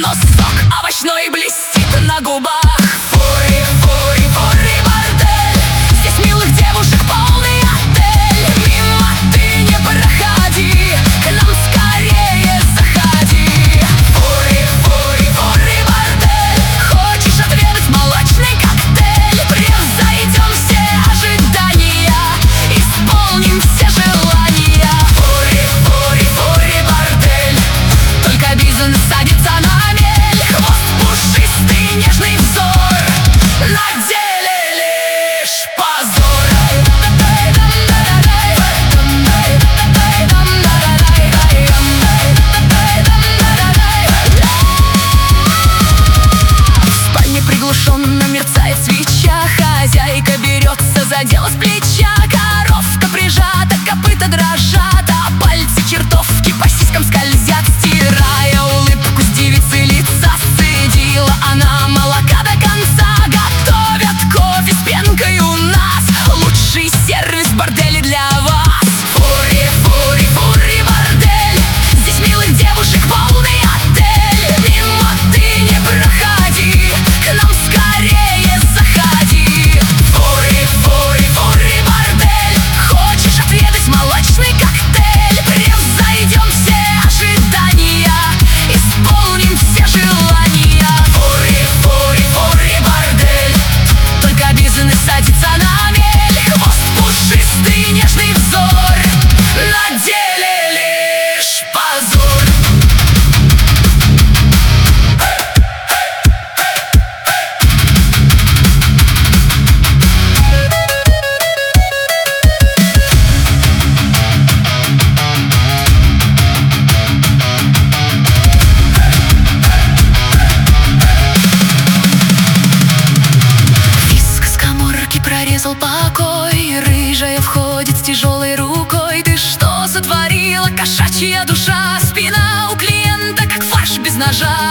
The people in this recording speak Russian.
но сок овощной блестит на губах. Фури, фури, фури, бордель. Здесь милых девушек полный отель. Мимо ты не проходи, к нам скорее заходи. Фури, фури, фури, бордель. Хочешь отведать молочный коктейль? Превзойдем все ожидания, исполним все желания. Фури, фури, фури, бордель. Только бизнес садится на мель. Хвост пушистый, нежный взор, на деле лишь позор. В спальне приглушенно мерцает свеча. Хозяйка берется за дело с плеча. Коровка прижата, копыта дрожат, а пальцы чертовки по сиськам скользят. Стирая улыбку с девицы лица, сцедила она молока до конца. Готовят кофе с пенкой у нас, лучший сервис в борделе для вас. Фури, фури, фури, бордель. Здесь милых девушек полный отель. Мимо ты не проходи, к нам скорее заходи. Фури, фури, фури, бордель. Хочешь отведать молочный коктейль? Превзойдем все ожидания, исполним все желания. Фури, фури, фури, бордель. Только бизнес садится на мель. Хвост пушистый, нежный взор, на деле лишь позор. Виск скоморки прорезал покой. Рыжая входит с тяжелой рукой. Ты что сотворила, кошачья душа? Спина у клиента, как фарш без ножа.